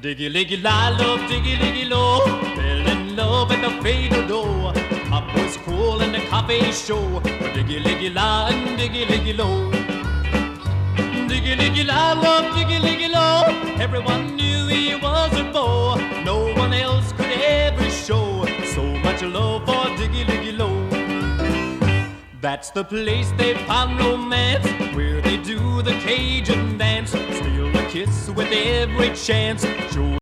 Diggy liggy la love, diggy liggy low. Fell in love at the fatal door. The pub was cool and the coffee show. Diggy liggy la and diggy liggy low. Diggy liggy la love, diggy liggy low. Everyone knew he was a beau. No one else could ever show so much love for Diggy liggy low. That's the place they found romance, where they do the Cajun dance, steal a kiss with every chance. Show